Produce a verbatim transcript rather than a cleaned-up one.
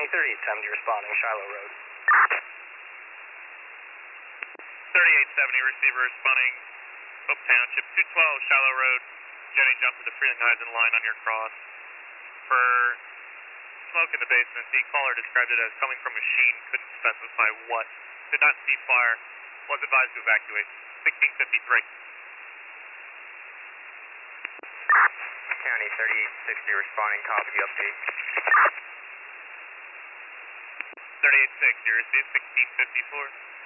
thirty-eight seventy responding, Shiloh Road. thirty-eight seventy receiver responding, Hope Township, two twelve Shiloh Road. Jenny jumped to the Frelinghuysen line on your cross. For smoke in the basement, the caller described it as coming from a machine, couldn't specify what. Did not see fire, was advised to evacuate. sixteen fifty-three. County thirty-eight sixty responding, copy update. thirty-eight sixty, you received sixteen fifty-four.